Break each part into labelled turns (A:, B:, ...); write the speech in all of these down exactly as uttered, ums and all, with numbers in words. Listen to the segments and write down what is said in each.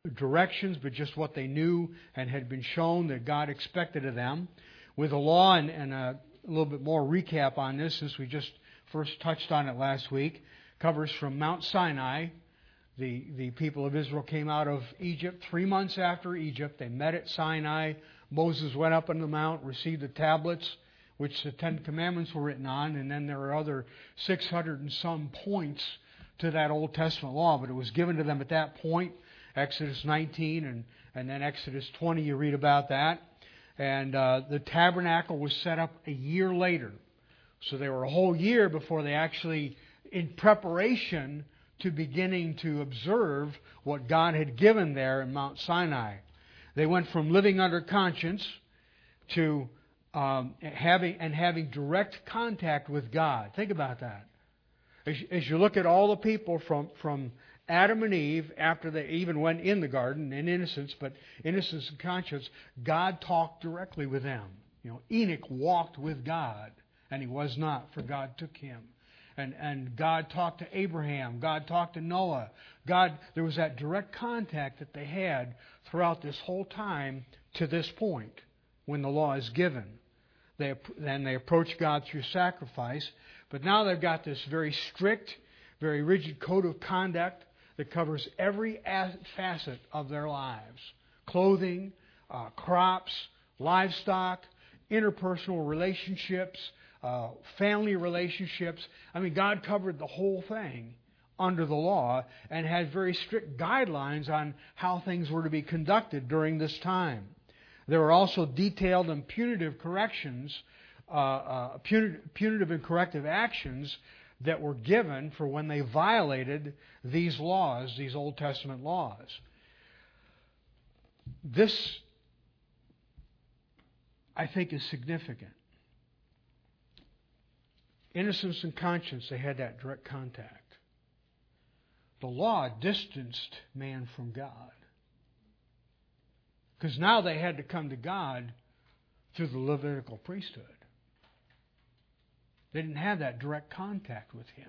A: directions, but just what they knew and had been shown that God expected of them. With the law, and, and a little bit more recap on this, since we just first touched on it last week, covers from Mount Sinai. The, the people of Israel came out of Egypt three months after Egypt. They met at Sinai. Moses went up on the mount, received the tablets, which the Ten Commandments were written on, and then there are other six hundred and some points to that Old Testament law, but it was given to them at that point. Exodus nineteen and, and then Exodus twenty, you read about that. And uh, the tabernacle was set up a year later. So they were a whole year before they actually, in preparation to beginning to observe what God had given there in Mount Sinai. They went from living under conscience to um, having and having direct contact with God. Think about that. As, as you look at all the people from, from Adam and Eve, after they even went in the garden in innocence, but innocence and conscience, God talked directly with them. You know, Enoch walked with God, and he was not, for God took him. And and God talked to Abraham. God talked to Noah. God, there was that direct contact that they had throughout this whole time to this point when the law is given. They then they approach God through sacrifice, but now they've got this very strict, very rigid code of conduct that covers every facet of their lives: clothing, uh, crops, livestock, interpersonal relationships, uh, family relationships. I mean, God covered the whole thing under the law and had very strict guidelines on how things were to be conducted during this time. There were also detailed and punitive corrections, uh, uh, punitive, punitive and corrective actions that were given for when they violated these laws, these Old Testament laws. This, I think, is significant. Innocence and conscience, they had that direct contact. The law distanced man from God. Because now they had to come to God through the Levitical priesthood. They didn't have that direct contact with Him.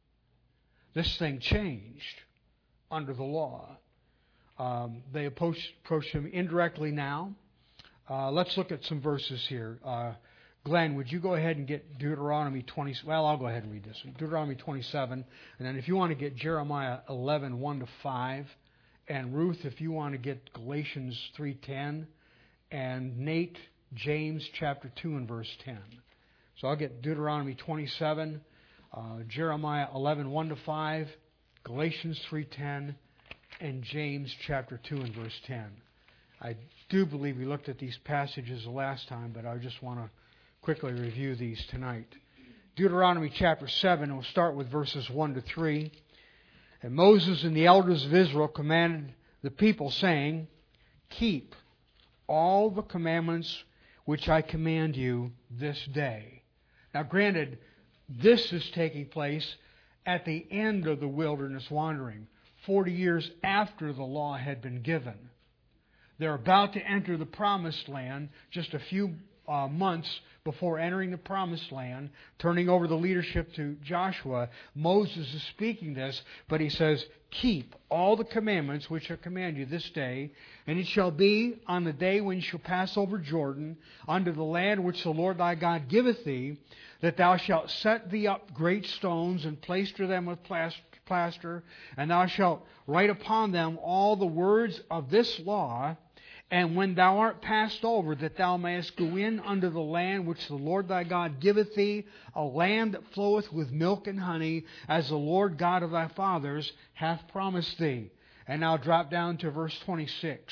A: This thing changed under the law. Um, they approached, approached Him indirectly now. Uh, let's look at some verses here. Uh, Glenn, would you go ahead and get Deuteronomy twenty? Well, I'll go ahead and read this one. Deuteronomy twenty-seven. And then if you want to get Jeremiah eleven, one to five. And Ruth, if you want to get Galatians three ten. And Nate, James chapter two and verse ten. So I'll get Deuteronomy twenty-seven, uh, Jeremiah eleven, one to five, Galatians three ten, and James chapter two and verse ten. I do believe we looked at these passages the last time, but I just want to quickly review these tonight. Deuteronomy chapter seven, we'll start with verses one to three. And Moses and the elders of Israel commanded the people, saying, "Keep all the commandments which I command you this day." Now, granted, this is taking place at the end of the wilderness wandering, forty years after the law had been given. They're about to enter the promised land just a few uh, months before entering the promised land, turning over the leadership to Joshua. Moses is speaking this, but he says, "Keep all the commandments which I command you this day, and it shall be on the day when you shall pass over Jordan unto the land which the Lord thy God giveth thee, that thou shalt set thee up great stones and plaister them with plaster, and thou shalt write upon them all the words of this law. And when thou art passed over, that thou mayest go in unto the land which the Lord thy God giveth thee, a land that floweth with milk and honey, as the Lord God of thy fathers hath promised thee." And now drop down to verse twenty-six.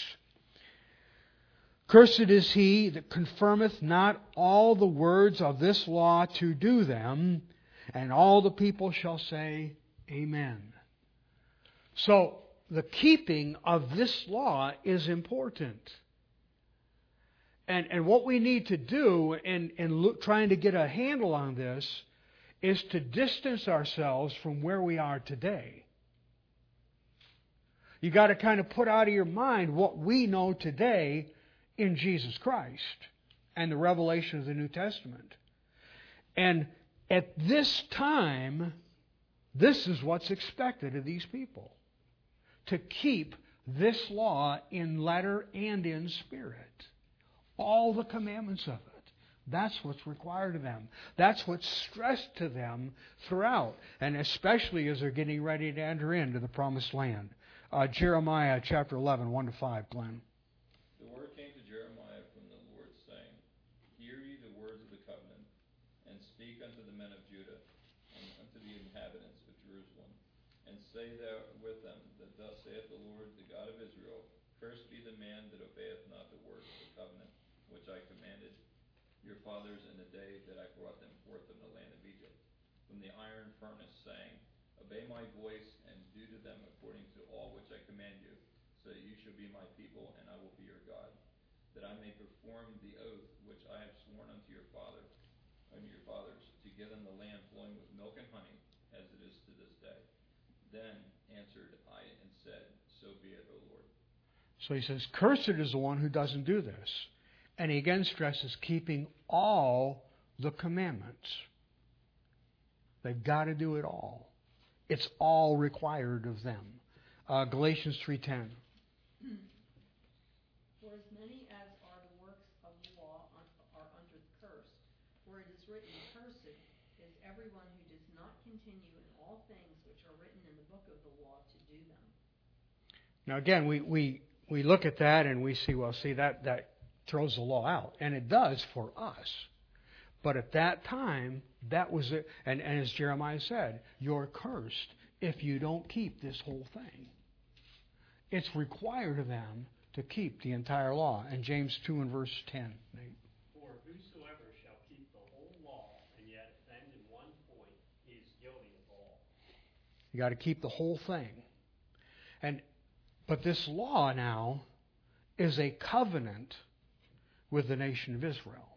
A: "Cursed is he that confirmeth not all the words of this law to do them." And all the people shall say, Amen. So, the keeping of this law is important. And, and what we need to do in, in look, trying to get a handle on this is to distance ourselves from where we are today. You got to kind of put out of your mind what we know today in Jesus Christ and the revelation of the New Testament. And at this time, this is what's expected of these people: to keep this law in letter and in spirit. All the commandments of it. That's what's required of them. That's what's stressed to them throughout, and especially as they're getting ready to enter into the promised land. Uh, Jeremiah chapter eleven, one to five, Glenn.
B: The word came to Jeremiah from the Lord, saying, Hear ye the words of the covenant, and speak unto the men of Judah, and unto the inhabitants of Jerusalem, and say there with them, that thus saith the Lord, the God of Israel, Cursed be the man that obeyeth not the words of the covenant, which I commanded your fathers in the day that I brought them forth from the land of Egypt, from the iron furnace, saying, Obey my voice, and do to them according to all which I command you, so that you shall be my people, and I will be your God, that I may perform the oath which I have sworn unto your father, unto your fathers, to give them the land flowing with milk and honey, as it is to this day. Then answered I and said, So be it, O Lord.
A: So he says, Cursed is the one who doesn't do this. And he again stresses keeping all the commandments. They've got to do it all. It's all required of them. Uh, Galatians three ten.
C: For as many as are the works of the law are under the curse, for it is written, Cursed is everyone who does not continue in all things which are written in the book of the law to do them.
A: Now again, we, we, we look at that and we see, well, see, that, that throws the law out. And it does for us. But at that time, that was it. And, and as Jeremiah said, you're cursed if you don't keep this whole thing. It's required of them to keep the entire law. And James two and verse ten. Nate.
D: For whosoever shall keep the whole law and yet offend in one point, he is guilty of all.
A: You got to keep the whole thing. And but this law now is a covenant with the nation of Israel.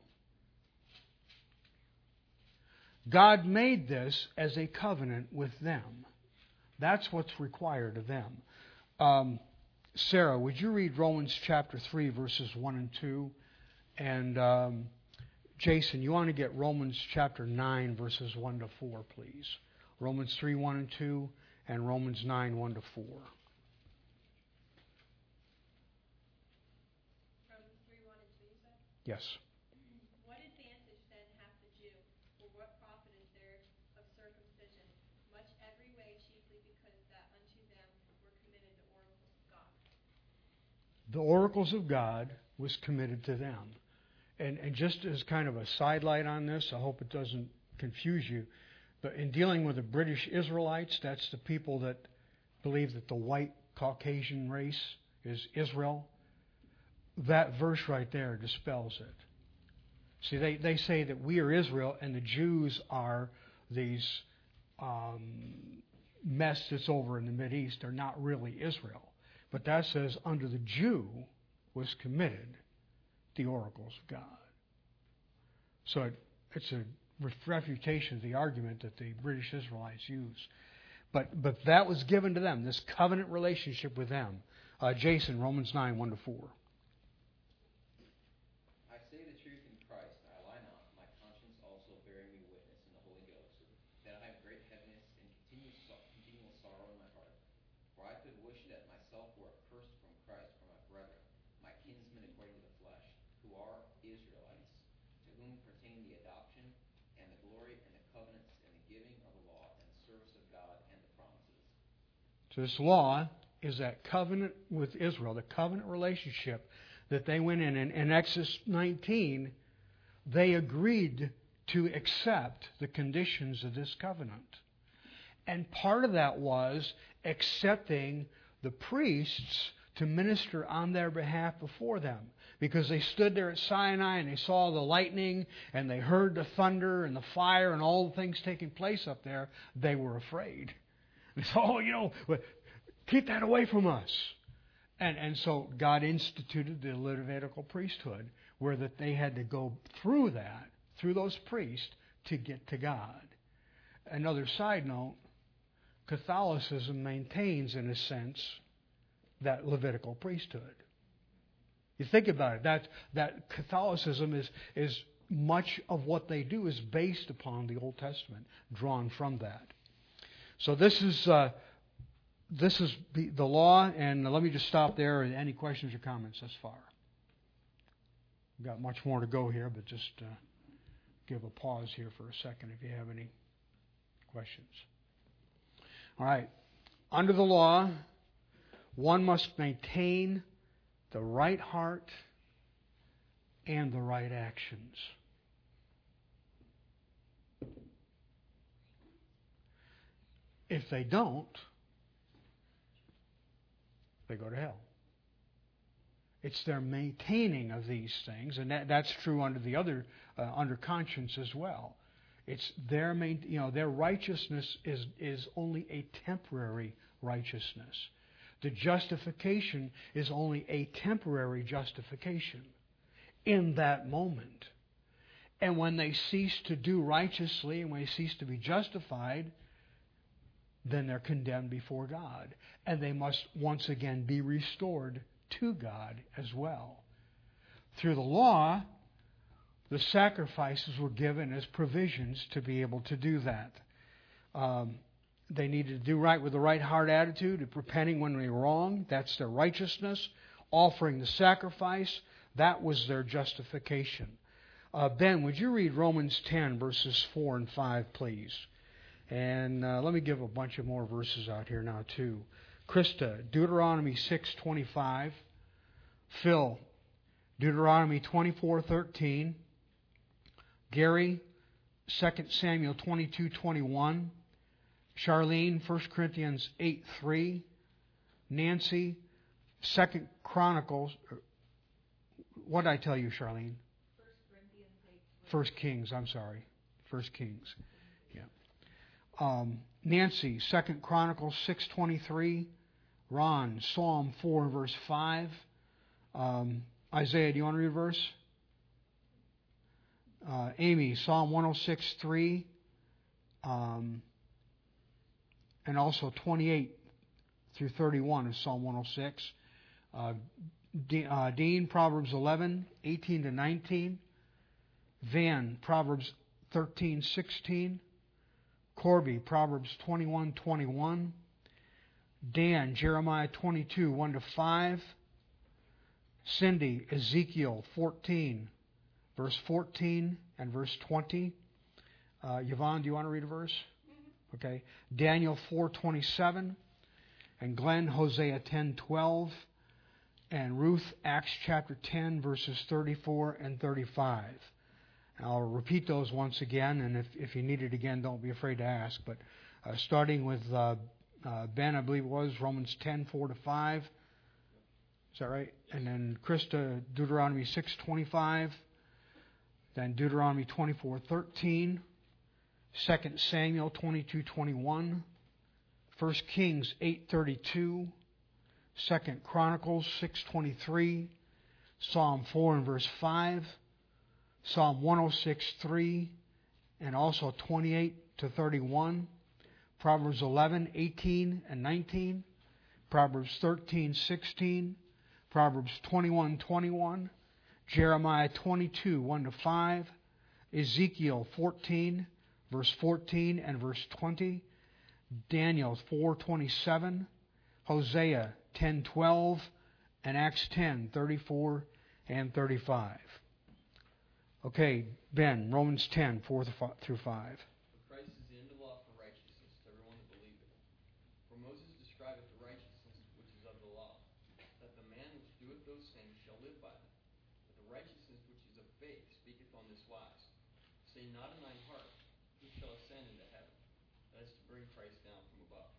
A: God made this as a covenant with them. That's what's required of them. Um, Sarah, would you read Romans chapter three, verses one and two? And um, Jason, you want to get Romans chapter nine, verses one to four, please. Romans three, one and two, and Romans nine, one to four.
E: Romans three, one and two, you said?
A: Yes.
E: What advantage then hath the Jew, or what profit is there of circumcision? Much every way, chiefly because that unto them were committed the oracles of God.
A: The oracles of God was committed to them. And, and just as kind of a sidelight on this, I hope it doesn't confuse you, but in dealing with the British Israelites, that's the people that believe that the white Caucasian race is Israel. That verse right there dispels it. See, they, they say that we are Israel and the Jews are these um, mess that's over in the Mideast. They're not really Israel. But that says under the Jew was committed the oracles of God. So it, it's a refutation of the argument that the British Israelites use. But but that was given to them, this covenant relationship with them. Uh, Jason, Romans nine, one to four.
F: I say the truth in Christ, I lie not, my conscience also bearing me witness in the Holy Ghost, that I have great heaviness and continual, continual sorrow in my heart. For I could wish that myself were accursed from Christ for my brethren, my kinsmen according to the flesh, who are Israelites, to whom pertain the adoption, and the glory, and the covenants, and the giving of the law, and the service of God, and the promises.
A: So this law is that covenant with Israel, the covenant relationship that they went in. And in Exodus nineteen, they agreed to accept the conditions of this covenant. And part of that was accepting the priests to minister on their behalf before them. Because they stood there at Sinai and they saw the lightning and they heard the thunder and the fire and all the things taking place up there, they were afraid. They said, oh, you know, keep that away from us. And and so God instituted the Levitical priesthood, where that they had to go through that, through those priests, to get to God. Another side note, Catholicism maintains, in a sense, that Levitical priesthood. You think about it, that that Catholicism is is much of what they do is based upon the Old Testament, drawn from that. So this is uh, this is the, the law, and let me just stop there. Any questions or comments thus far? We've got much more to go here, but just uh, give a pause here for a second if you have any questions. All right. Under the law, one must maintain the right heart and the right actions. If they don't, they go to hell. It's their maintaining of these things, and that, that's true under the other uh, under conscience as well. It's their main, you know, their righteousness is is only a temporary righteousness. The justification is only a temporary justification in that moment. And when they cease to do righteously and when they cease to be justified, then they're condemned before God. And they must once again be restored to God as well. Through the law, the sacrifices were given as provisions to be able to do that. Um, they needed to do right with the right heart attitude, of repenting when they were wrong. That's their righteousness. Offering the sacrifice, that was their justification. Uh, Ben, would you read Romans ten, verses four and five, please? And uh, let me give a bunch of more verses out here now, too. Krista, Deuteronomy six twenty-five. Phil, Deuteronomy twenty-four thirteen. Gary, Second Samuel twenty-two twenty-one. Charlene, First Corinthians eight three. Nancy, Second Chronicles. What did I tell you, Charlene?
C: First Corinthians eight.
A: First Kings, I'm sorry. First Kings. Yeah. Um, Nancy, Second Chronicles six twenty-three. Ron, Psalm four, verse five. Um, Isaiah, do you want to read a verse? Uh, Amy, Psalm one oh six three. Um, and also twenty-eight through thirty-one is Psalm one oh six. Uh, De- uh, Dean, Proverbs eleven, eighteen to nineteen. Van, Proverbs thirteen sixteen. Corby, Proverbs twenty-one twenty-one. Dan, Jeremiah twenty-two one to five. Cindy, Ezekiel fourteen, verse fourteen and verse twenty. Uh, Yvonne, do you want to read a verse? Mm-hmm. Okay. Daniel four twenty-seven. And Glenn, Hosea ten twelve. And Ruth, Acts chapter ten, verses thirty-four and thirty-five. I'll repeat those once again, and if, if you need it again, don't be afraid to ask. But uh, starting with uh, uh, Ben, I believe it was, Romans ten, four to five. Is that right? And then Krista, Deuteronomy six twenty-five. Then Deuteronomy twenty-four thirteen. Second Samuel twenty-two twenty-one. First Kings eight thirty-two. Second Chronicles six twenty-three. Psalm four and verse five. Psalm one oh six three. And also twenty-eight to thirty-one. Proverbs eleven eighteen and nineteen. Proverbs thirteen sixteen. Proverbs twenty-one twenty-one. Jeremiah twenty-two one to five. Ezekiel fourteen, verse fourteen and verse twenty. Daniel four twenty-seven. Hosea ten twelve. And Acts ten thirty-four and thirty-five. Okay, Ben, Romans ten four through five.
F: For Christ is the end of the law for righteousness to everyone that believeth. For Moses describeth the righteousness which is of the law, that the man which doeth those things shall live by them. But the righteousness which is of faith speaketh on this wise. Say not in thine heart, who shall ascend into heaven? That is to bring Christ down from above.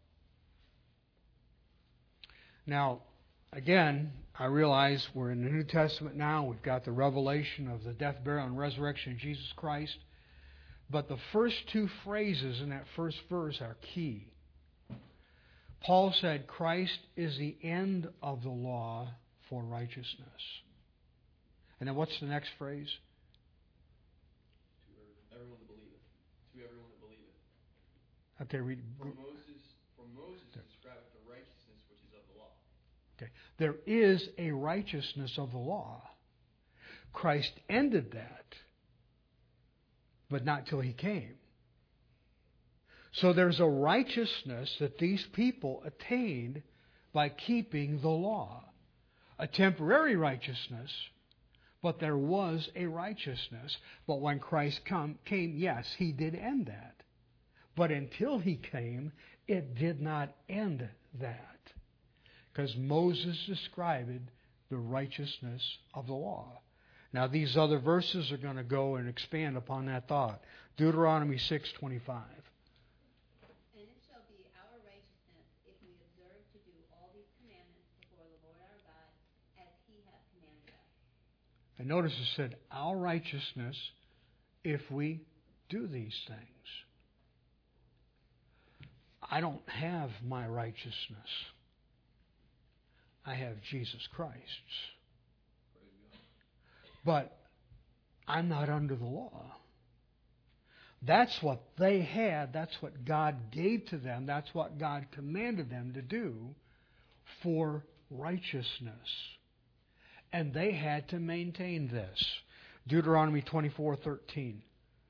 A: Now, again, I realize we're in the New Testament now. We've got the revelation of the death, burial, and resurrection of Jesus Christ. But the first two phrases in that first verse are key. Paul said, Christ is the end of the law for righteousness. And then what's the next phrase?
F: To everyone that believeth. To everyone that believeth.
A: Okay, read.
F: For Moses, for Moses describeth the righteousness which is of the law.
A: Okay. There is a righteousness of the law. Christ ended that, but not till He came. So there's a righteousness that these people attained by keeping the law. A temporary righteousness, but there was a righteousness. But when Christ come, came, yes, He did end that. But until He came, it did not end that. Because Moses described the righteousness of the law. Now these other verses are going to go and expand upon that thought. Deuteronomy six twenty-five.
E: And it shall be our righteousness if we observe to do all these commandments before the Lord our God, as He hath commanded us.
A: And notice it said, our righteousness if we do these things. I don't have my righteousness. I have Jesus Christ's. But I'm not under the law. That's what they had. That's what God gave to them. That's what God commanded them to do for righteousness. And they had to maintain this. Deuteronomy twenty-four thirteen.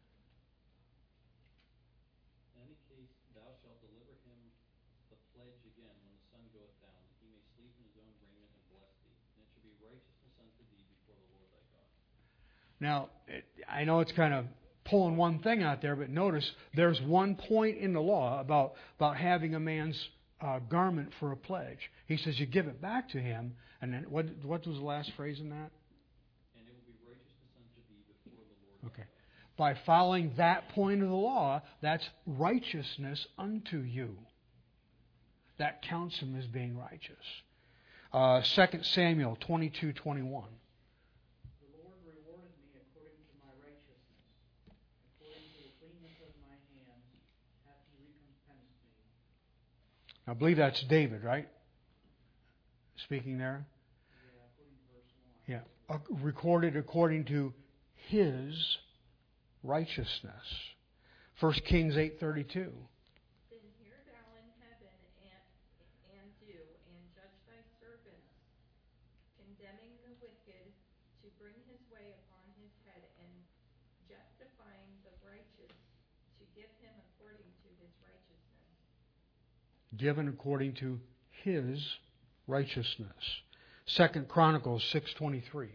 G: In any case, thou shalt deliver him the pledge again when the sun goeth down, that he may sleep in his own raiment and bless thee. And it shall be righteousness unto thee before the Lord thy God.
A: Now, it, I know it's kind of pulling one thing out there, but notice there's one point in the law about, about having a man's uh, garment for a pledge. He says you give it back to him, and then what, what was the last phrase in that?
G: And it will be righteousness unto thee before the Lord
A: Okay.
G: thy God.
A: By following that point of the law, that's righteousness unto you. That counts him as being righteous. Uh, Second Samuel twenty-two twenty-one.
H: The Lord rewarded me according to my righteousness. According to the cleanness of my hands hath He recompensed me.
A: I believe that's David, right? Speaking there.
H: Yeah, according to verse one.
A: Yeah. Uh, recorded according to His righteousness. First Kings eight thirty-two.
C: Then hear thou in heaven and, and do, and judge thy servants, condemning the wicked to bring his way upon his head, and justifying the righteous to give him according to his righteousness.
A: Given according to His righteousness. Second Chronicles six twenty-three.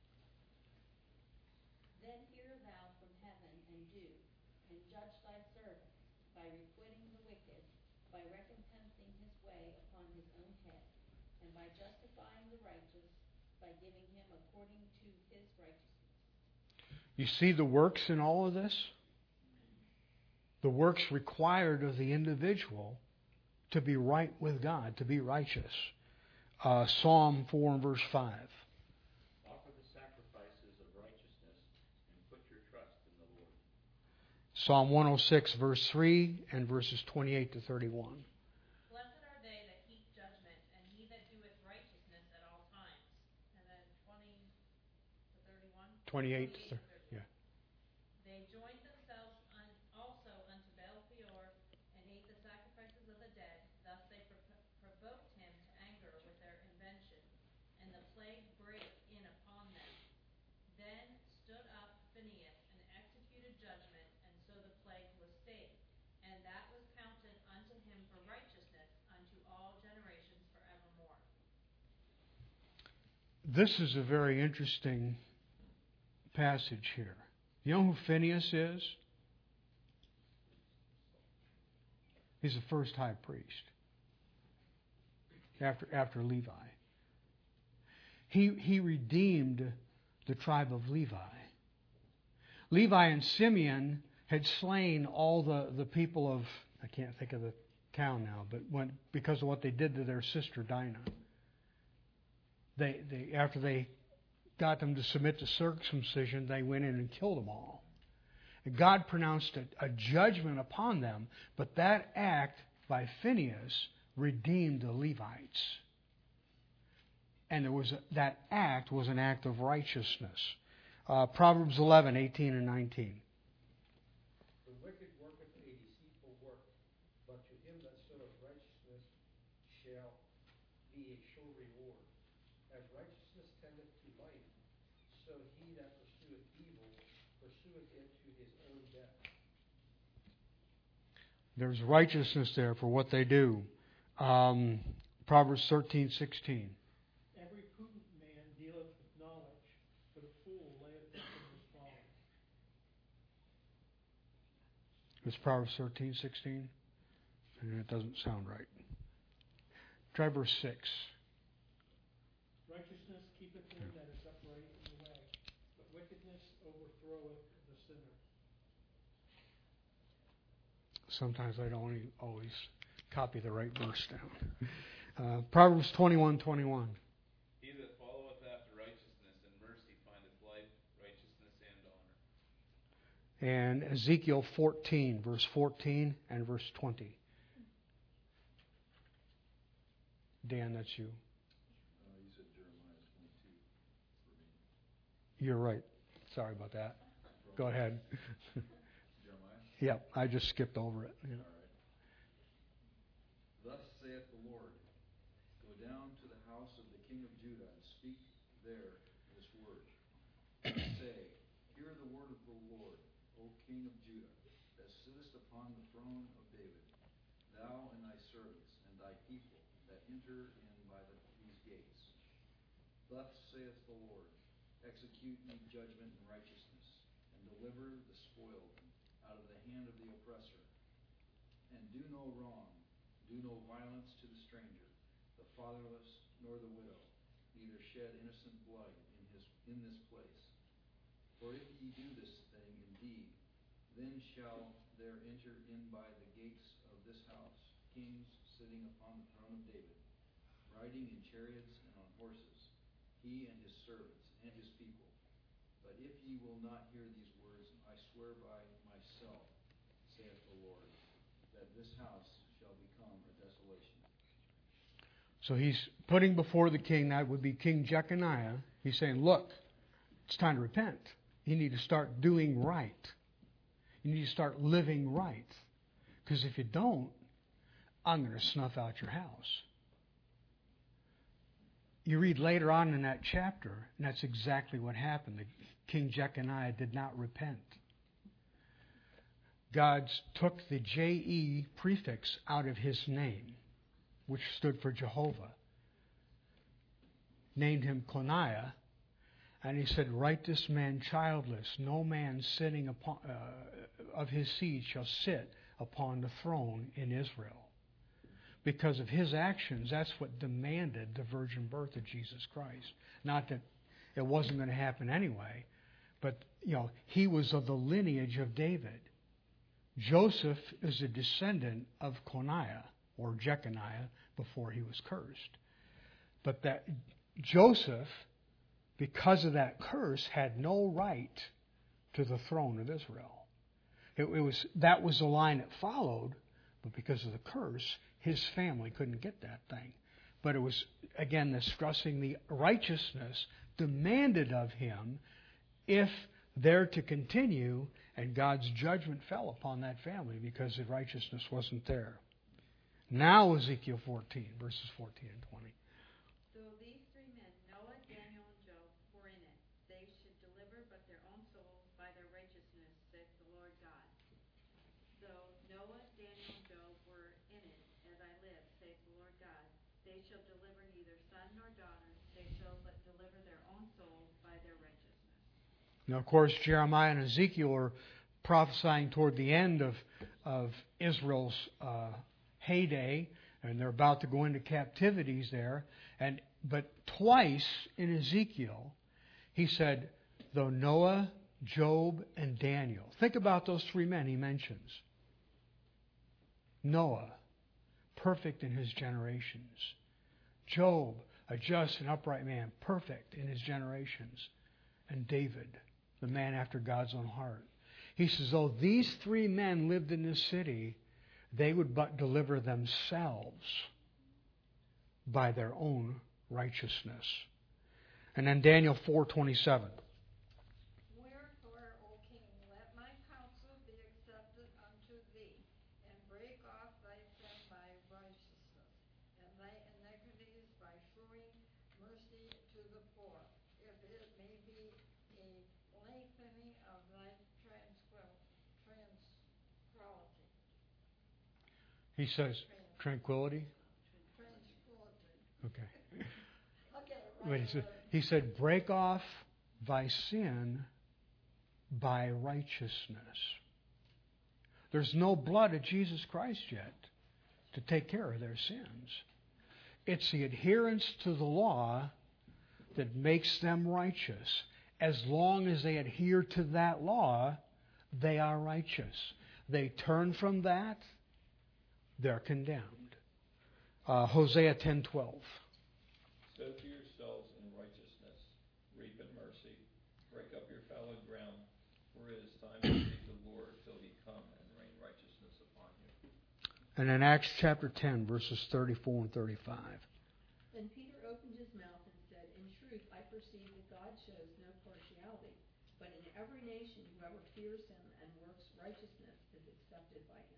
E: Then hear thou from heaven and do, and judge thy servants, by requiting the wicked, by recompensing his way upon his own head, and by justifying the righteous, by giving him according to his righteousness.
A: You see the works in all of this? The works required of the individual to be right with God, to be righteous. Uh, Psalm four and verse five.
D: Offer the sacrifices of righteousness and put your trust in the Lord.
A: Psalm one oh six verse three and verses twenty-eight to thirty-one.
C: Blessed are they that keep judgment, and he that doeth righteousness at all times. And then twenty to thirty-one?
A: twenty-eight to
C: twenty-eight to
A: thirty. Yeah.
C: They joined themselves un, also unto Baal Peor, and ate the sacrifices of the dead. Thus they pro- provoked him to anger with their invention, and the plague brake in upon them. Then stood up Phinehas and executed judgment, and so the plague was stayed. And that was counted unto him for righteousness unto all generations forevermore.
A: This is a very interesting passage here. You know who Phinehas is? He's the first high priest after after Levi. He he redeemed the tribe of Levi. Levi and Simeon had slain all the, the people of, I can't think of the town now, but when, because of what they did to their sister Dinah. They they after they got them to submit to circumcision, they went in and killed them all. And God pronounced a, a judgment upon them, but that act by Phinehas redeemed the Levites. And there was a, that act was an act of righteousness. Uh, Proverbs eleven, eighteen and nineteen.
I: The wicked worketh a deceitful work, but to him that soweth righteousness shall be a sure reward. As righteousness tendeth to life, so he that pursueth evil pursueth it to his own death.
A: There's righteousness there for what they do. Um, Proverbs thirteen sixteen.
H: Every prudent man dealeth with knowledge, but a fool layeth up in his folly.
A: It's Proverbs thirteen sixteen, and it doesn't sound right. Try verse six.
H: Righteousness keepeth him that is upright in the way, but wickedness overthroweth the sinner.
A: Sometimes I don't always copy the right verse down. Uh, Proverbs twenty-one twenty-one.
B: He that followeth after righteousness and mercy findeth life, righteousness, and honor.
A: And Ezekiel fourteen, verse fourteen and verse twenty. Dan, that's you.
J: Uh, you said Jeremiah twenty-two for me.
A: You're right. Sorry about that. Go ahead.
J: Jeremiah?
A: Yep, I just skipped over it. Yeah.
J: All right. Thus saith the Lord, go down to the house of the king of Judah and speak there this word. And say, hear the word of the Lord, O king of Judah, that sittest upon the throne of David, thou and thy servants and thy people that enter in by the, these gates. Thus saith the Lord, execute ye judgment and righteousness, and deliver the spoiled out of the hand of the oppressor. And do no wrong, do no violence to the stranger, the fatherless, nor the widow, neither shed innocent blood in his in this place. For if ye do this thing indeed, then shall there enter in by the gates of this house kings sitting upon the throne of David, riding in chariots and on horses, he and his servants and his people. But if ye will not hear these words, I swear by myself, saith the Lord, that this house shall become a desolation.
A: So he's putting before the king, that would be King Jeconiah, he's saying, look, it's time to repent. You need to start doing right. You need to start living right. Because if you don't, I'm going to snuff out your house. You read later on in that chapter, and that's exactly what happened. King Jeconiah did not repent. God took the J E prefix out of his name, which stood for Jehovah, named him Coniah, and he said, write this man childless. No man sitting upon uh, of his seed shall sit upon the throne in Israel. Because of his actions, that's what demanded the virgin birth of Jesus Christ. Not that it wasn't going to happen anyway, but you know, he was of the lineage of David. Joseph is a descendant of Coniah or Jeconiah before he was cursed. But that Joseph, because of that curse, had no right to the throne of Israel. It, it was that was the line that followed, but because of the curse, his family couldn't get that thing. But it was, again, this stressing the righteousness demanded of him if they're to continue, and God's judgment fell upon that family because the righteousness wasn't there. Now Ezekiel fourteen, verses fourteen and twenty.
E: So these three men, Noah, Daniel, and Job, were in it. They should deliver but their own souls by their righteousness, saith the Lord God. Though Noah, Daniel, and Job were in it, as I live, saith the Lord God, they shall deliver neither son nor daughter, they shall but deliver their own souls by their righteousness.
A: Now, of course, Jeremiah and Ezekiel are prophesying toward the end of, of Israel's uh, heyday, and they're about to go into captivities there. And but twice in Ezekiel, he said, though Noah, Job, and Daniel. Think about those three men he mentions. Noah, perfect in his generations. Job, a just and upright man, perfect in his generations. And David, the man after God's own heart. He says, though these three men lived in this city, they would but deliver themselves by their own righteousness. And then Daniel four twenty-seven.
K: Wherefore, O king, let my counsel be accepted unto thee, and break off thyself by righteousness, and thy iniquities by shewing mercy to the poor, if it may be a lengthening of thy tranquil- tranquility.
A: He says tranquility.
K: Tranquility.
A: Okay.
K: I'll get it
A: But
K: right.
A: he said, he said, break off thy sin by righteousness. There's no blood of Jesus Christ yet to take care of their sins. It's the adherence to the law that makes them righteous. As long as they adhere to that law, they are righteous. They turn from that, they're condemned. Uh, Hosea ten twelve.
B: Sow to yourselves in righteousness, reap in mercy, break up your fallow ground, for it is time to seek the Lord till he come and rain righteousness upon you.
A: And in Acts chapter ten, verses thirty-four and thirty-five.
C: Then Peter opened his mouth and said, In truth, I perceive that God shows no partiality, but in every nation whoever fears him and works righteousness is accepted by him.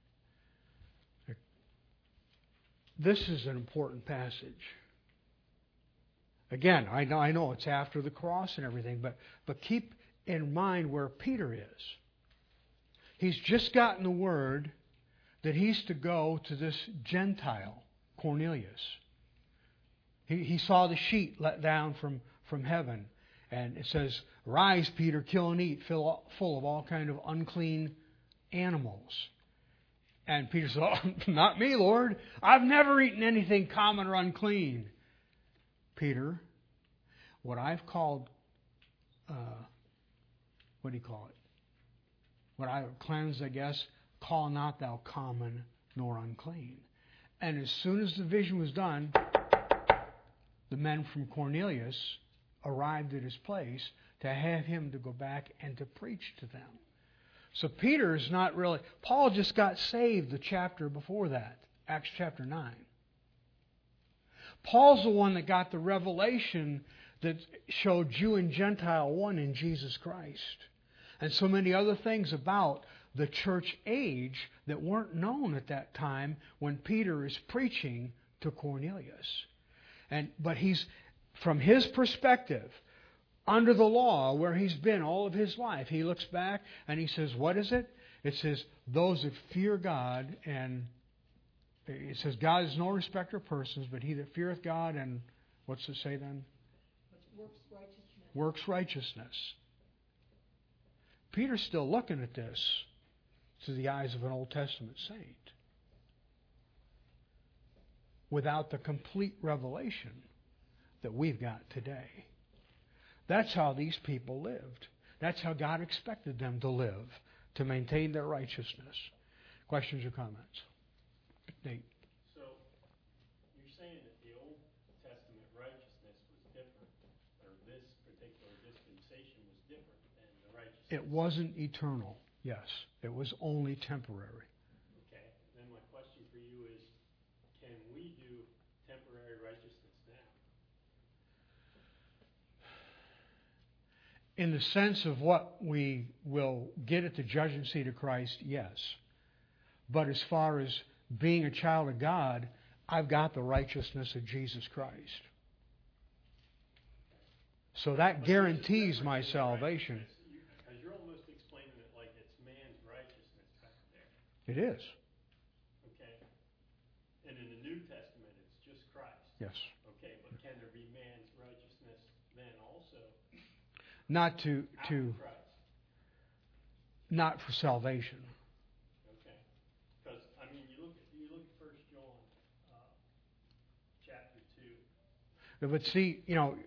A: This is an important passage. Again, I know, I know it's after the cross and everything, but, but keep in mind where Peter is. He's just gotten the word that he's to go to this Gentile, Cornelius. He, he saw the sheet let down from, from heaven, and it says, Rise, Peter, kill and eat, fill, full of all kind of unclean animals. And Peter said, oh, not me, Lord. I've never eaten anything common or unclean. Peter, what I've called, uh, what do you call it? What I cleansed, I guess, call not thou common nor unclean. And as soon as the vision was done, the men from Cornelius arrived at his place to have him to go back and to preach to them. So Peter is not really... Paul just got saved the chapter before that, Acts chapter nine. Paul's the one that got the revelation that showed Jew and Gentile one in Jesus Christ. And so many other things about the church age that weren't known at that time when Peter is preaching to Cornelius. And but he's, from his perspective, under the law where he's been all of his life, he looks back and he says, what is it? It says, those that fear God, and it says, God is no respecter of persons, but he that feareth God, and what's it say then?
C: Works righteousness.
A: Works righteousness. Peter's still looking at this through the eyes of an Old Testament saint, without the complete revelation that we've got today. That's how these people lived. That's how God expected them to live, to maintain their righteousness. Questions or comments? Nate.
D: So, you're saying that the Old Testament righteousness was different, or this particular dispensation was different than the righteousness?
A: It wasn't eternal, yes. It was only temporary.
D: Okay. Then my question for you is, can we do temporary righteousness now?
A: In the sense of what we will get at the judgment seat of Christ, yes. But as far as being a child of God, I've got the righteousness of Jesus Christ. So that guarantees my salvation.
D: Because you're almost explaining it like it's man's righteousness back there.
A: It is.
D: Okay. And in the New Testament, it's just Christ.
A: Yes.
D: Okay, but can there be man's righteousness then also?
A: Not to to
D: Christ.
A: not for salvation.
D: Okay. Because I mean, you look at you look at First John, uh, chapter two.
A: But see, you know,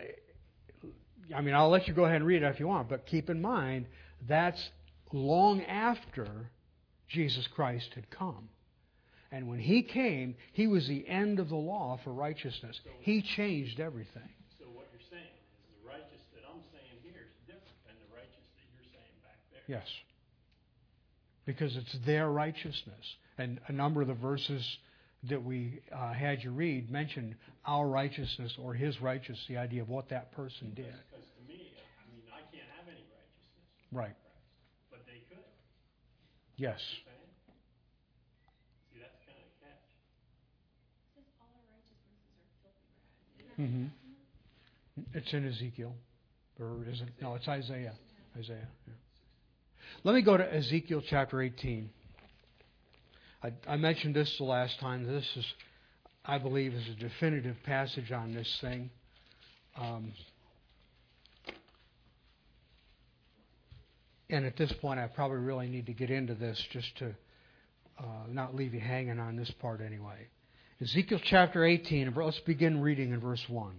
A: I mean, I'll let you go ahead and read it if you want, but keep in mind that's long after Jesus Christ had come. And when he came, he was the end of the law for righteousness.
D: So,
A: he changed everything.
D: So what you're saying is the righteous that I'm saying here is different than the righteous that you're saying back there.
A: Yes. Because it's their righteousness. And a number of the verses that we uh, had you read mentioned our righteousness or his righteousness, the idea of what that person did.
D: Because to me, I mean, I can't have any righteousness.
A: Right.
D: But they could.
A: Yes.
D: See, that's kind of a catch.
L: It says all our righteousnesses are filthy rags.
A: Mm-hmm. It's in Ezekiel. Or is it? No, it's Isaiah. Isaiah. Yeah. Let me go to Ezekiel chapter eighteen. I, I mentioned this the last time. This is, I believe, is a definitive passage on this thing. Um, and at this point, I probably really need to get into this just to uh, not leave you hanging on this part anyway. Ezekiel chapter eighteen, let's begin reading in verse one.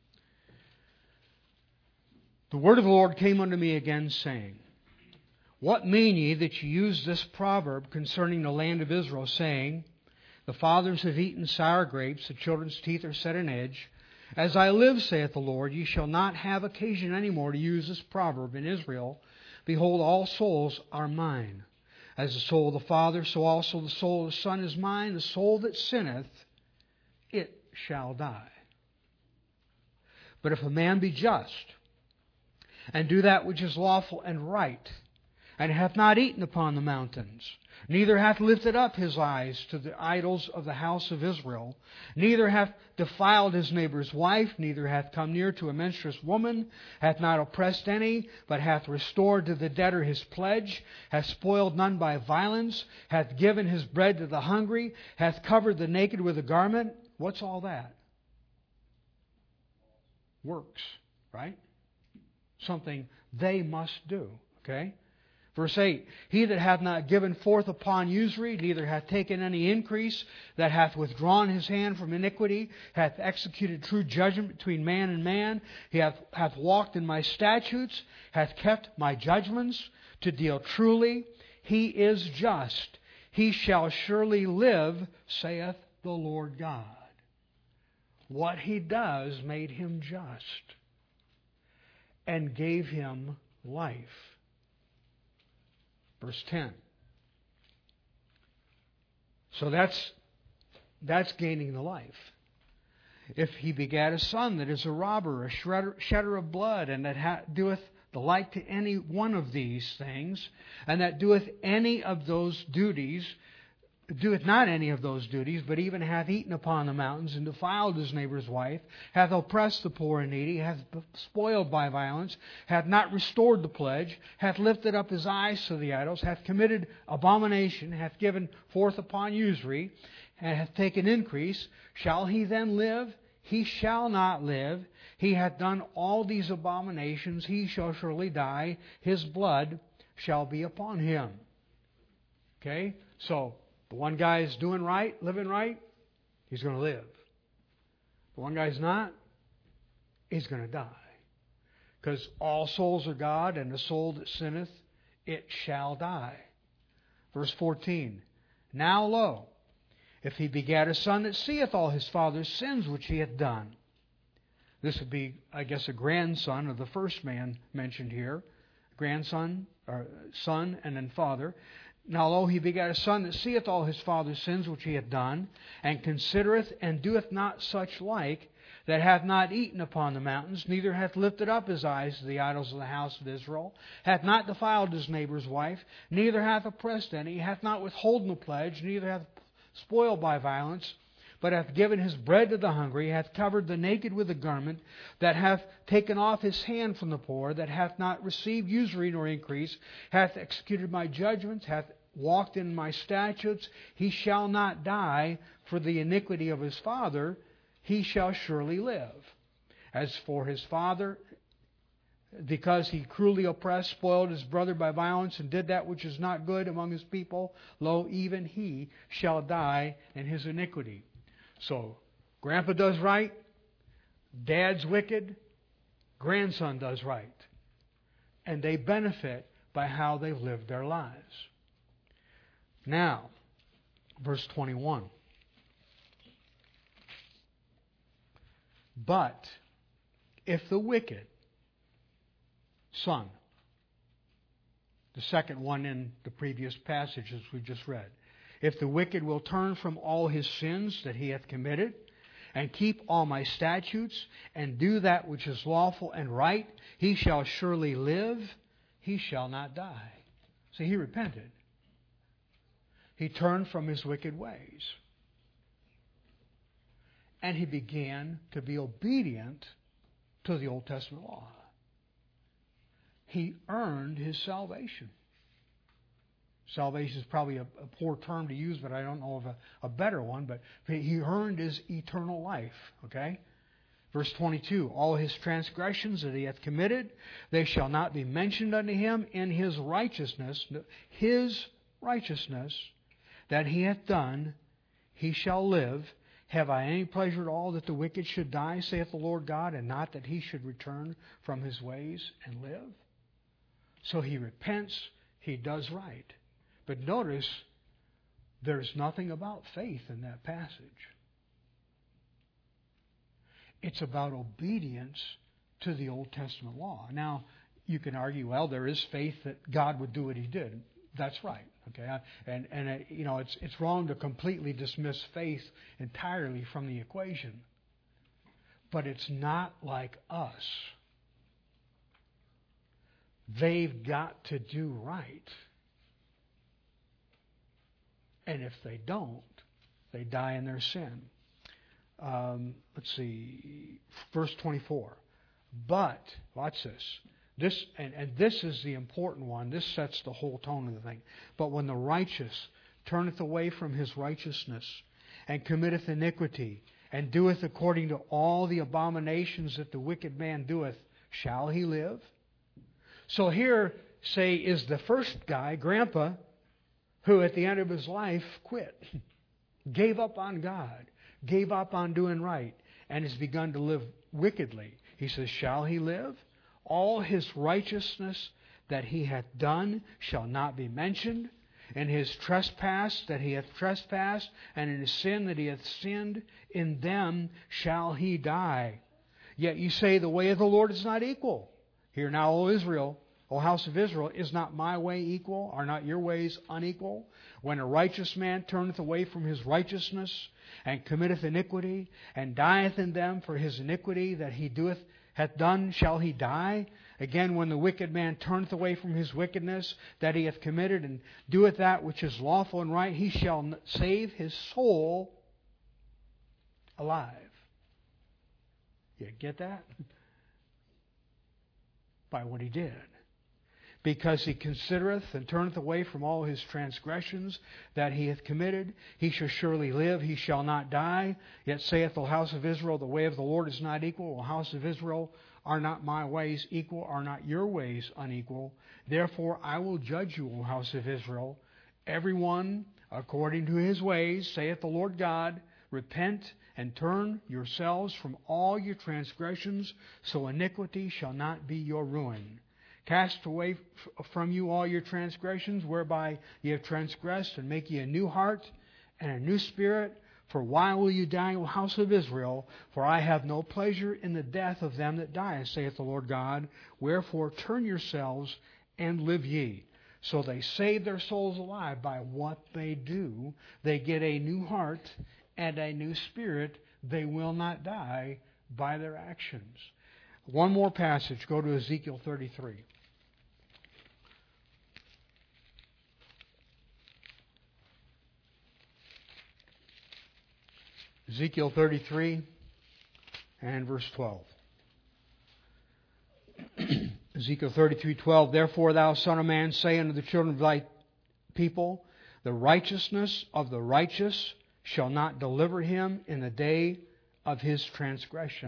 A: The word of the Lord came unto me again, saying, What mean ye that ye use this proverb concerning the land of Israel, saying, The fathers have eaten sour grapes, the children's teeth are set in edge. As I live, saith the Lord, ye shall not have occasion any more to use this proverb in Israel. Behold, all souls are mine. As the soul of the Father, so also the soul of the Son is mine. The soul that sinneth, it shall die. But if a man be just, and do that which is lawful and right, and hath not eaten upon the mountains, neither hath lifted up his eyes to the idols of the house of Israel, neither hath defiled his neighbor's wife, neither hath come near to a menstruous woman, hath not oppressed any, but hath restored to the debtor his pledge, hath spoiled none by violence, hath given his bread to the hungry, hath covered the naked with a garment. What's all that? Works, right? Something they must do, okay? Verse eight, He that hath not given forth upon usury, neither hath taken any increase, that hath withdrawn his hand from iniquity, hath executed true judgment between man and man, he hath, hath walked in my statutes, hath kept my judgments, to deal truly, he is just. He shall surely live, saith the Lord God. What he does made him just and gave him life. Verse ten. So that's that's gaining the life. If he begat a son that is a robber, a shredder, shedder of blood, and that ha- doeth the like to any one of these things, and that doeth any of those duties, doeth not any of those duties, but even hath eaten upon the mountains, and defiled his neighbor's wife, hath oppressed the poor and needy, hath spoiled by violence, hath not restored the pledge, hath lifted up his eyes to the idols, hath committed abomination, hath given forth upon usury, and hath taken increase, shall he then live? He shall not live. He hath done all these abominations, he shall surely die. His blood shall be upon him. Okay? So, the one guy is doing right, living right, he's going to live. The one guy's not, he's going to die. Because all souls are God, and the soul that sinneth, it shall die. Verse fourteen. Now lo, if he begat a son that seeth all his father's sins which he hath done. This would be, I guess, a grandson of the first man mentioned here. Grandson, or son, and then father. Now lo, he begat a son that seeth all his father's sins which he hath done, and considereth and doeth not such like, that hath not eaten upon the mountains, neither hath lifted up his eyes to the idols of the house of Israel, hath not defiled his neighbor's wife, neither hath oppressed any, hath not withholden the pledge, neither hath spoiled by violence, but hath given his bread to the hungry, hath covered the naked with a garment, that hath taken off his hand from the poor, that hath not received usury nor increase, hath executed my judgments, hath walked in my statutes, he shall not die for the iniquity of his father, he shall surely live. As for his father, because he cruelly oppressed, spoiled his brother by violence, and did that which is not good among his people, lo, even he shall die in his iniquity. So, grandpa does right, dad's wicked, grandson does right. And they benefit by how they've lived their lives. Now, verse twenty-one. But if the wicked son, the second one in the previous passages we just read, if the wicked will turn from all his sins that he hath committed, and keep all my statutes, and do that which is lawful and right, he shall surely live, he shall not die. See, he repented. He turned from his wicked ways. And he began to be obedient to the Old Testament law. He earned his salvation. Salvation is probably a, a poor term to use, but I don't know of a, a better one. But he earned his eternal life. Okay? Verse twenty-two, all his transgressions that he hath committed, they shall not be mentioned unto him. In his righteousness, his righteousness that he hath done, he shall live. Have I any pleasure at all that the wicked should die, saith the Lord God, and not that he should return from his ways and live? So he repents, he does right. But notice, there's nothing about faith in that passage. It's about obedience to the Old Testament law. Now, you can argue, well, there is faith that God would do what he did. That's right. Okay, and and uh, you know it's it's wrong to completely dismiss faith entirely from the equation. But it's not like us. They've got to do right, and if they don't, they die in their sin. Um, let's see, verse twenty-four. But watch this. This and, and this is the important one. This sets the whole tone of the thing. But when the righteous turneth away from his righteousness, and committeth iniquity, and doeth according to all the abominations that the wicked man doeth, shall he live? So here, say, is the first guy, Grandpa, who at the end of his life quit, gave up on God, gave up on doing right, and has begun to live wickedly. He says, shall he live? All his righteousness that he hath done shall not be mentioned. In his trespass that he hath trespassed, and in his sin that he hath sinned, in them shall he die. Yet you say, the way of the Lord is not equal. Hear now, O Israel, O house of Israel, is not my way equal? Are not your ways unequal? When a righteous man turneth away from his righteousness, and committeth iniquity, and dieth in them for his iniquity that he doeth, hath done, shall he die? Again, when the wicked man turneth away from his wickedness that he hath committed, and doeth that which is lawful and right, he shall save his soul alive. You get that? By what he did. Because he considereth and turneth away from all his transgressions that he hath committed, he shall surely live, he shall not die. Yet saith the house of Israel, the way of the Lord is not equal. O house of Israel, are not my ways equal? Are not your ways unequal? Therefore I will judge you, O house of Israel, every one according to his ways, saith the Lord God. Repent and turn yourselves from all your transgressions, so iniquity shall not be your ruin. Cast away from you all your transgressions, whereby ye have transgressed, and make ye a new heart and a new spirit. For why will you die, O house of Israel? For I have no pleasure in the death of them that die, saith the Lord God. Wherefore turn yourselves and live ye. So they save their souls alive by what they do. They get a new heart and a new spirit. They will not die by their actions. One more passage. Go to Ezekiel thirty-three. Ezekiel thirty-three and verse twelve. Ezekiel thirty-three twelve. Therefore, thou son of man, say unto the children of thy people, the righteousness of the righteous shall not deliver him in the day of his transgression.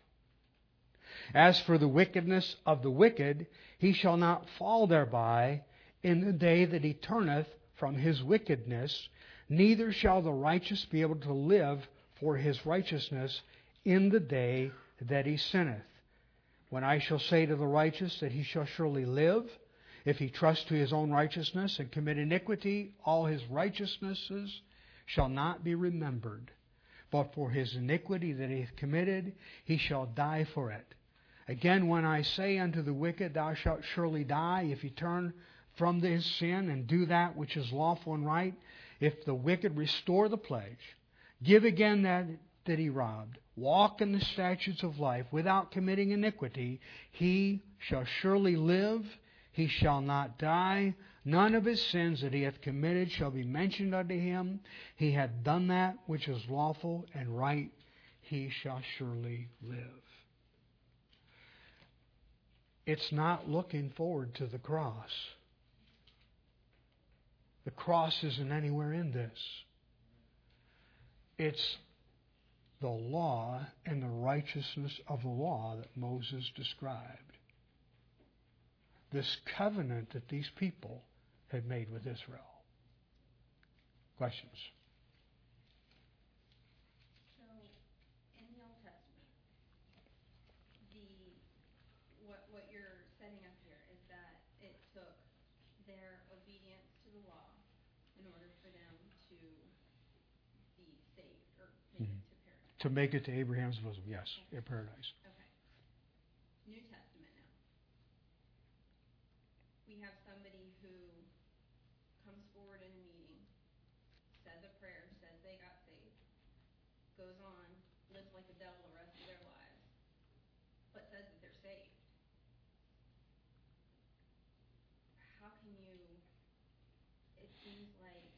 A: As for the wickedness of the wicked, he shall not fall thereby in the day that he turneth from his wickedness, neither shall the righteous be able to live for his righteousness in the day that he sinneth. When I shall say to the righteous that he shall surely live, if he trust to his own righteousness and commit iniquity, all his righteousnesses shall not be remembered. But for his iniquity that he hath committed, he shall die for it. Again, when I say unto the wicked, thou shalt surely die, if he turn from his sin and do that which is lawful and right, if the wicked restore the pledge, give again that that he robbed, walk in the statutes of life without committing iniquity, he shall surely live, he shall not die. None of his sins that he hath committed shall be mentioned unto him. He hath done that which is lawful and right, he shall surely live. It's not looking forward to the cross. The cross isn't anywhere in this. It's the law and the righteousness of the law that Moses described. This covenant that these people had made with Israel. Questions?
E: So, in the Old Testament, the what what you're setting up here is that it took their obedience to the law in order for them to be saved or make
A: Mhm.
E: it to paradise.
A: To make it to Abraham's bosom, yes, in paradise.
E: Okay. New Testament now. We have somebody who comes forward in a meeting, says a prayer, says they got saved, goes on, lives like the devil the rest of their lives, but says that they're saved. How can you, it seems like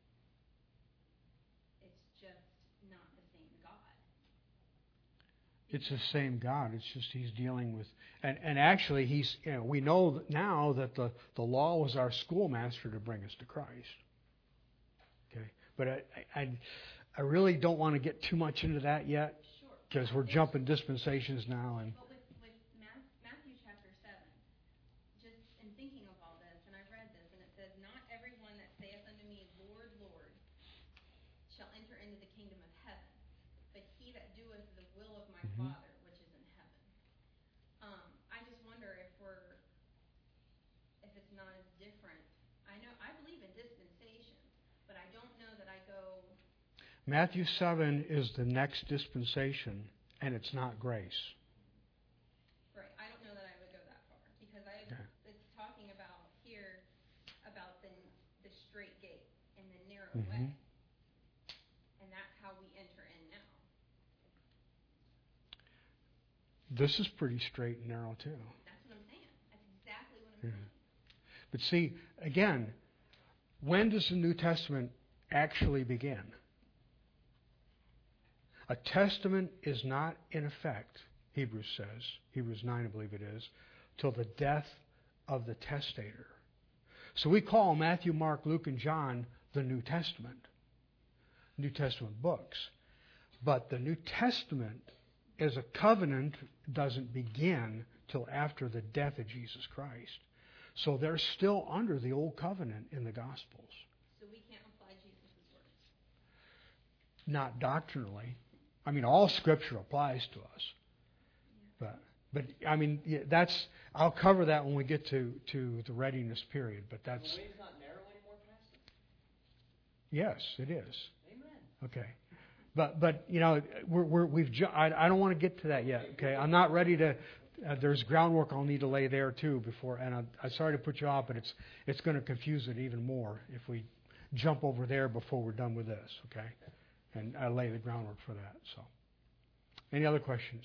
E: it's just not the same God.
A: It's the same God. It's just he's dealing with, and, and actually he's, you know, we know that now that the, the law was our schoolmaster to bring us to Christ. Okay, but I, I, I really don't want to get too much into that yet,
E: Sure.
A: because we're jumping dispensations now, and
E: But with, with Ma- Matthew chapter seven, just in thinking of all this, and I read this, and it says, "Not everyone that saith unto me, Lord, Lord, shall enter into the kingdom of heaven, but he that doeth the will of my
A: Mhm.
E: Father which is in heaven." Um, I just wonder if we're, if it's not as different. I know, I believe in dispensations, but I don't know that I go,
A: Matthew seven is the next dispensation, and it's not grace.
E: right, I don't know that I would go that far, because I,
A: Okay.
E: it's talking about here, about the, the straight gate and the narrow
A: Mhm.
E: way, and that's how we enter in now.
A: This is pretty straight and narrow too.
E: That's what I'm saying. That's exactly what I'm
A: Yeah.
E: saying.
A: But see, again, when does the New Testament actually begin? A testament is not in effect, Hebrews says, Hebrews nine I believe it is, till the death of the testator. So we call Matthew, Mark, Luke, and John the New Testament, New Testament books. But the New Testament as a covenant doesn't begin till after the death of Jesus Christ. So they're still under the old covenant in the Gospels.
E: So we can't apply Jesus' words.
A: Not doctrinally. I mean, all Scripture applies to us. But, but I mean, yeah, that's. I'll cover that when we get to, to the readiness period. But that's.
M: The way's not narrow anymore, Pastor?
A: Yes, it is.
M: Amen.
A: Okay. But but you know we're, we're we've ju- I, I don't want to get to that yet. Okay, I'm not ready to. Uh, there's groundwork I'll need to lay there too before. And I, I'm sorry to put you off, but it's it's going to confuse it even more if we jump over there before we're done with this. Okay, and I lay the groundwork for that. So, any other questions?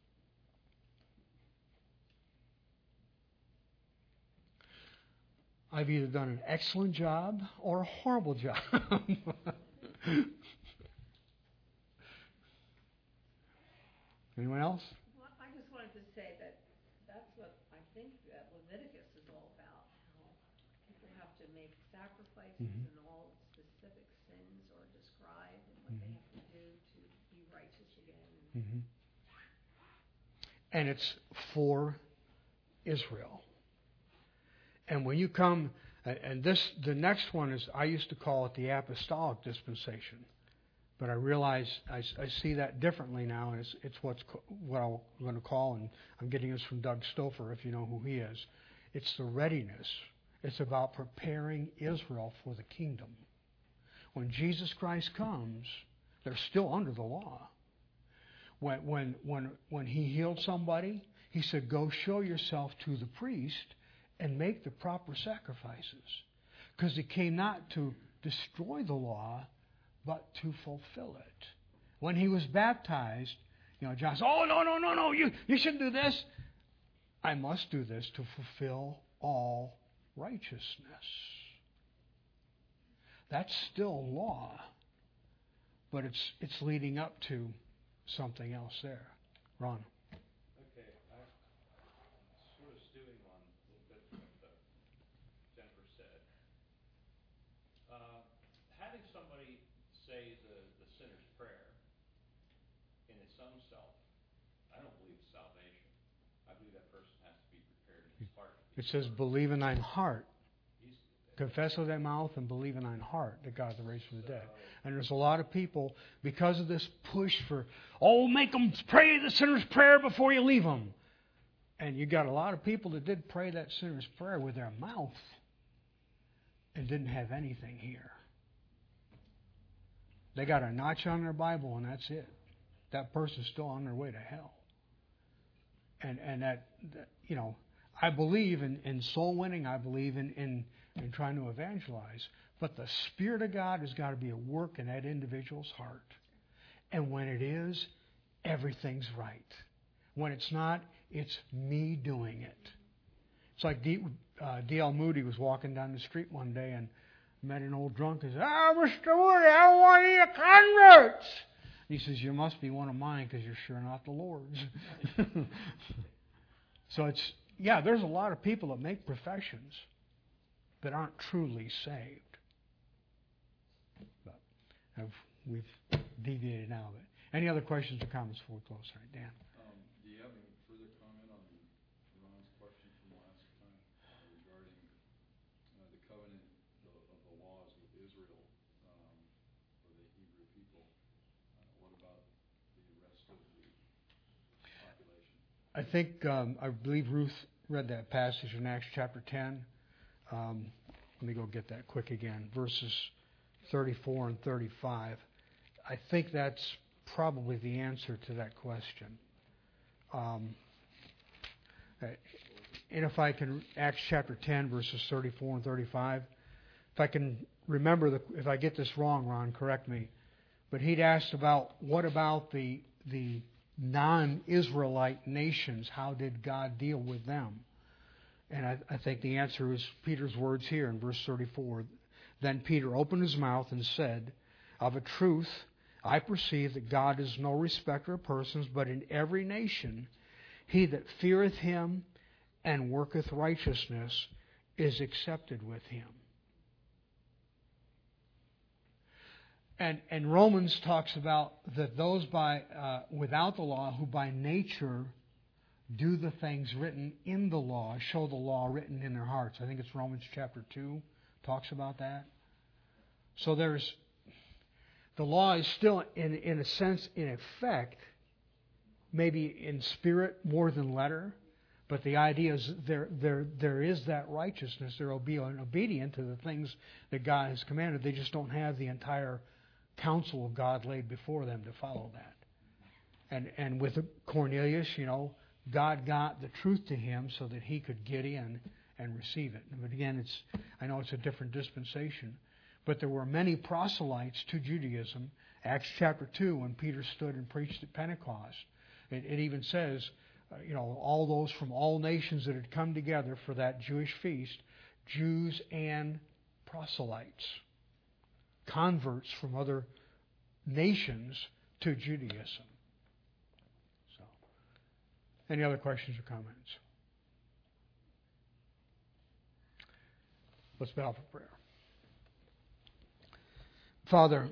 A: I've either done an excellent job or a horrible job. Anyone else?
C: Well, I just wanted to say that that's what I think that Leviticus is all about. How people have to make sacrifices
A: Mhm.
C: and all specific sins are described and what they
A: Mhm.
C: have to do to be righteous again.
A: Mm-hmm. And it's for Israel. And when you come, and this, the next one is, I used to call it the apostolic dispensation. But I realize I, I see that differently now, and it's, it's what's what I'm going to call, and I'm getting this from Doug Stouffer, if you know who he is. It's the readiness. It's about preparing Israel for the kingdom. When Jesus Christ comes, they're still under the law. When when when when he healed somebody, he said, "Go show yourself to the priest and make the proper sacrifices," because he came not to destroy the law, but to fulfill it. When he was baptized, you know, John said, "Oh, no, no, no, no, you, you shouldn't do this." I must do this to fulfill all righteousness. That's still law, but it's it's leading up to something else there. Ron.
B: Okay, I'm sort of stewing on a little bit what uh, Jennifer said. say the, the sinner's prayer in its own self, I don't believe it's salvation. I believe that person has to be prepared in his heart.
A: It says, believe in thine heart. Confess with thy mouth and believe in thine heart that God is raised from the dead. And there's a lot of people, because of this push for, oh, make them pray the sinner's prayer before you leave them. And you got a lot of people that did pray that sinner's prayer with their mouth and didn't have anything here. They got a notch on their Bible and that's it. That person's still on their way to hell. And and that, that you know, I believe in, in soul winning. I believe in, in, in trying to evangelize. But the Spirit of God has got to be at work in that individual's heart. And when it is, everything's right. When it's not, it's me doing it. It's like D, uh, D L Moody was walking down the street one day and met an old drunk and said, "Oh, Mister Moody, I want to eat a convert." He says, "You must be one of mine because you're sure not the Lord's." So it's, yeah, there's a lot of people that make professions that aren't truly saved. But I've, we've deviated now. But any other questions or comments before we close? All right, Dan.
J: Um, do you have any further comment on Ron's question from last time uh, regarding uh, the covenant the, of the laws with Israel um, or the Hebrew people? Uh, what about the rest of the population?
A: I think, um, I believe Ruth read that passage in Acts chapter ten. Um, let me go get that quick again. Verses thirty-four and thirty-five. I think that's probably the answer to that question. Um, and if I can, Acts chapter ten, verses thirty-four and thirty-five. If I can remember, the, if I get this wrong, Ron, correct me. But he'd asked about, what about the the non-Israelite nations? How did God deal with them? And I, I think the answer is Peter's words here in verse thirty-four. Then Peter opened his mouth and said, "Of a truth, I perceive that God is no respecter of persons, but in every nation he that feareth him and worketh righteousness is accepted with him." And, and Romans talks about that those by uh, without the law who by nature do the things written in the law, show the law written in their hearts. I think it's Romans chapter two talks about that. So there's the law is still in in a sense in effect, maybe in spirit more than letter, but the idea is there there there is that righteousness. There will be an obedient to the things that God has commanded. They just don't have the entire counsel of God laid before them to follow that. And and with Cornelius, you know, God got the truth to him so that he could get in and receive it. But again, it's I know it's a different dispensation, but there were many proselytes to Judaism. Acts chapter two, when Peter stood and preached at Pentecost, it, it even says, uh, you know, all those from all nations that had come together for that Jewish feast, Jews and proselytes, converts from other nations to Judaism. So, any other questions or comments? Let's bow for prayer. Father,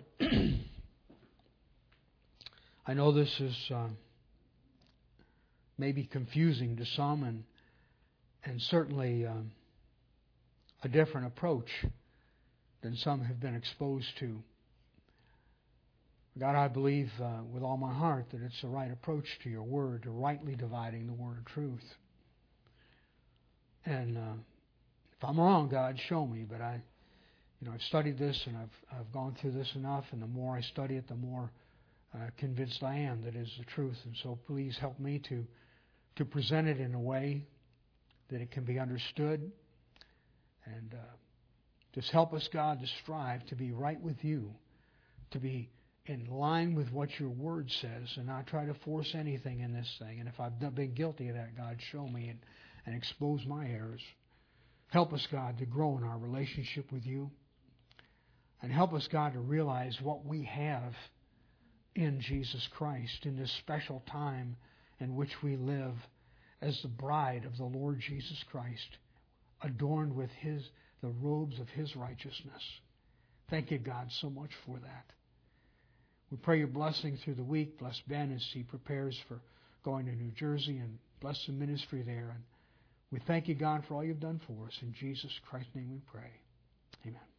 A: I know this is uh, maybe confusing to some, and and certainly um, a different approach than some have been exposed to. God, I believe uh, with all my heart that it's the right approach to your word, to rightly dividing the word of truth. And uh, if I'm wrong, God, show me. But I, you know, I've studied this and I've I've gone through this enough, and the more I study it, the more uh, convinced I am that it is the truth. And so, please help me to to present it in a way that it can be understood, and uh, just help us, God, to strive to be right with you, to be in line with what your word says, and not try to force anything in this thing. And if I've been guilty of that, God, show me and, and expose my errors. Help us, God, to grow in our relationship with you. And help us, God, to realize what we have in Jesus Christ in this special time in which we live as the bride of the Lord Jesus Christ, adorned with His the robes of His righteousness. Thank you, God, so much for that. We pray your blessing through the week. Bless Ben as he prepares for going to New Jersey, and bless the ministry there. And we thank you, God, for all you've done for us. In Jesus Christ's name we pray. Amen.